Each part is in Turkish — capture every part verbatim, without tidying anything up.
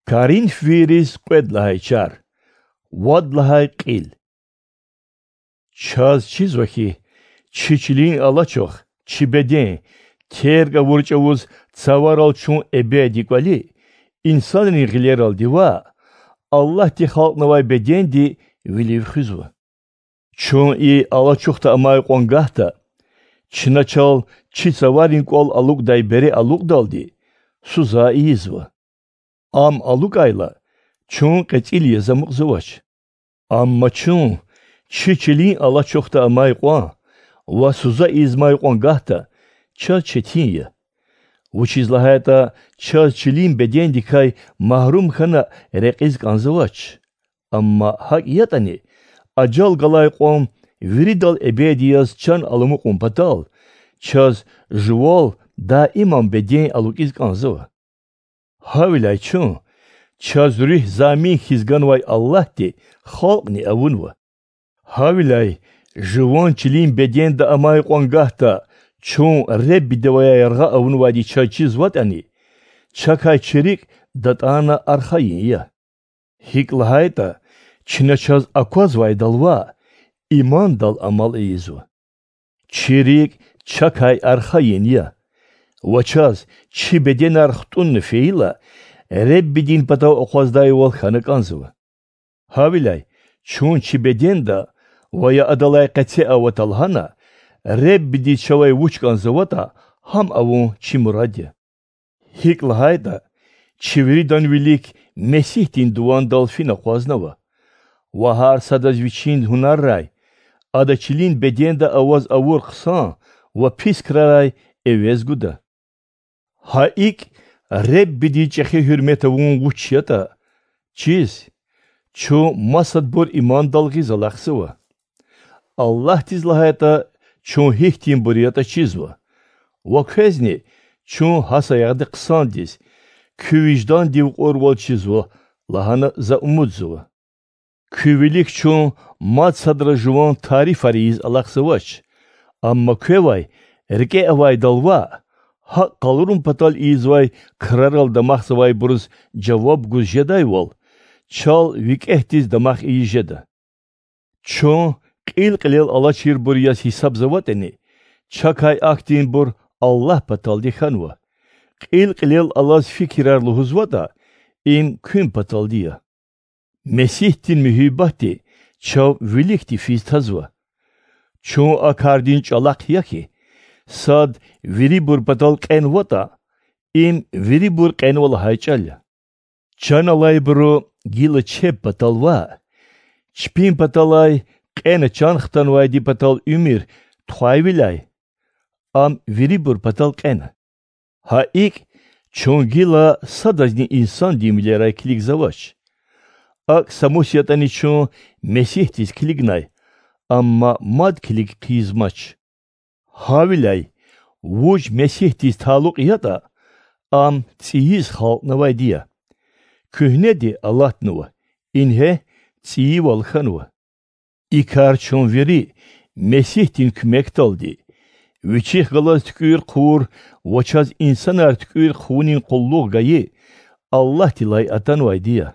Karin firis qued lahay char. Wad lahay qil. Chaz chizvaki. Çiçiliğin alaçox. Çibeden. Terga vurçavuz tsavaral çun ebe dikvali. İnsanın gileral diva. Allah di halknavay bedendi viliv xizva. Çun i alaçoxta amay qongahta. Çinaçal çi tsavarin kol aluk dayberi aluk daldi. Suza izva. Am aluk ayla. Çun qetil yazamuk zıvaç. Amma çun çiçiliğin alaçoxta amay qon. Va suza izmay qongahta. Çal çetinye. Uçizlahayta çal çilin beden dikay mahrum khana reqiz kanzıvaç. Amma hak yatani acal galay qom viridal ebediyaz çan alımı qompatal. Çaz jwal daimam beden alukiz kanzıva. Havilay çun çaz rih zami hizgan vay Allah de halq ni avunva. Havilay jwan çilin beden da amay qongahta çun rebbi devaya yarga avun vadi çaçiz vatani. Çakay çerik datana arxayin ya. Hiklahayta çinaçaz akwaz vay dalva iman dal amal eyizu. Çerik çakay arxayin ya. Vaçaz çi beden arxtun nefeyla rebbi din pata okwazday wal xanıkanzıva. Havilay çun çi beden da vaya adalay qatse avatalhana Rebbi di çavay vuçkan zavata ham avun çimuradya. Hiklahayda çiviridan vilik Mesih din duvan dalfina kwaznava. Vahar sadazviçin hunarray. Adaçilin bedenda avaz avur kısan ve pis kraray evez guda. Haik Rebbi di çehi hürmet avun vuçyata. Çiz çu masad bor iman dalgiz alaksı Allah tizlahayta çun hihtin buriyata çizva. Vakhezni çun hasayagda qısandis. Küvijdan div orval çizva. Lahana za umudzva. Küvilik çun mat sadra juvan tarif ariyiz alaqsıvaç. Amma kövay rike avay dalva. Ha kalurum patal izvay kraral damaq savay buruz cevap guzjeday vol. Çal vik ehtiz damaq iyijeda. Çun qil qilil ala çir buriyas hisab zavateni. Çakay aktin bur Allah patal dikhanva. Qil qilil alaz fikirar luhuzvata im kün patal diya. Mesihtin mühibati çav vilikti fiztazva. Çun akardin çalak yaki. Sad viri bur patal qenvata im viri bur qenval hayçalya. Çanalay buru gila çep patalva. Çpin patalay qena çanxtan vaydi patal ümir txayvilay. Am viri bur patal qena. Ha ik çongila sadazni insan dimileray klik zavaş. Ak samusyatani çon mesihtis klignay. Amma mad klik qizmaç. Havilay vuj mesihtis taluk yata. Am tsiyiz halqna vaydiya. Kühnedi Allah'nıva. İnhe tsiyi valxanva. İkar çon veri mesihtin kümektaldi. Viçih galaz tükür kur, vaçaz insanar tükür kunin kulluk gayı, Allah dilay atan vaydiya.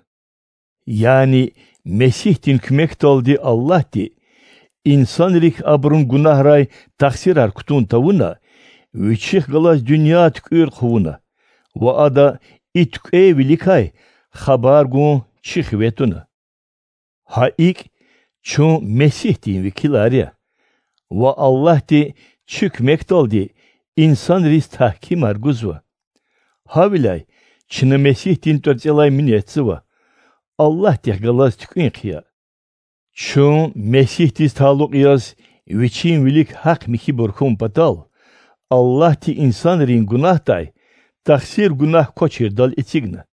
Yani mesihtin kümektaldi Allah di, insanlik abrun günahray taksirar kutun tavuna, viçih galaz dünya tükür kuvuna, va ada itkey vilikay, habar gun çihvetuna. Haik çun mesihtin vikilariya, va Allah di, çükmektaldi, insan riz tahkim arguzva. Havilay, çını mesihtin törcelay minyetsiva. Allah deh galaz tükün qiya. Çun mesihtis taluk yaz, viçin vilik hak miki burkum patal. Allah ti insan rin gunahtay, taksir günah koçir dal itigna.